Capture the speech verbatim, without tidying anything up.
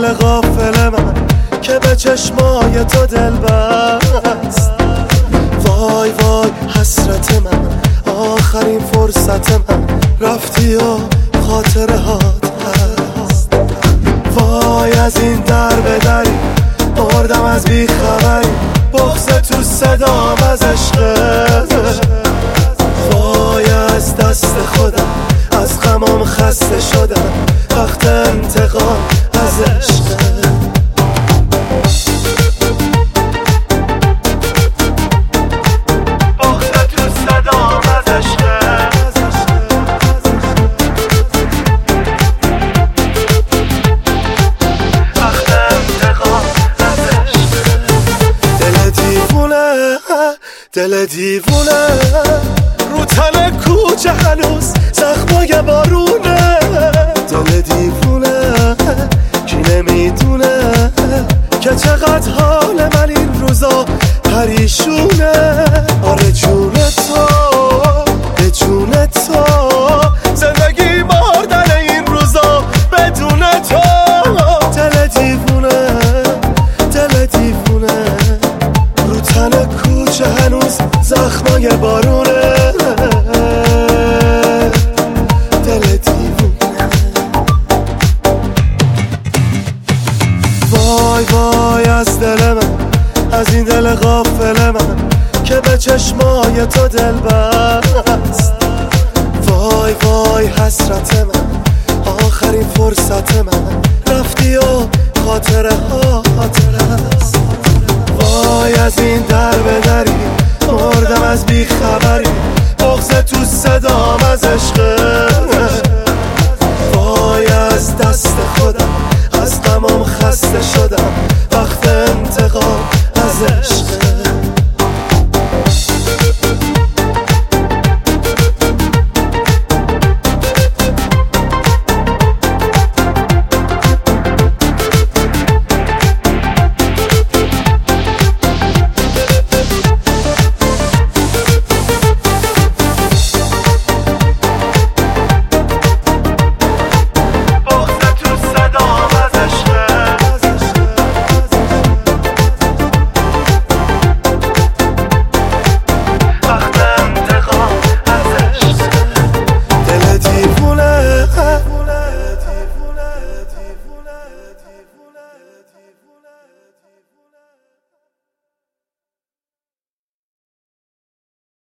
دل غافل من که به چشمای تو دل بست. وای وای حسرت من، آخرین فرصت من، رفتی و خاطره هات هست. وای از این در به دری مردم از بیخبری، بغض تو صدام از عشقت. وای از دست خودم، از غمام خسته شدم، وقت انتقام از عشقت. دل دیوونه رو تن کوچه هنوز زخمای بارونه. دل دیوونه کی نمیدونه که چقدر حال من این روزا پریشونه. آره جون تو به جون تو، زندگی مردن این روزا بدون تو. دل دیوونه دل دیوونه رو تن کوچه هنوز زخمای بارونه. دل دیوونه. وای وای از دل من، از این دل غافل من که به چشمای تو دل بست. وای وای حسرت من، آخرین فرصت من، رفتی و خاطره ها خاطره است. وای از این در به دری مردم از بیخبری، بغض تو صدا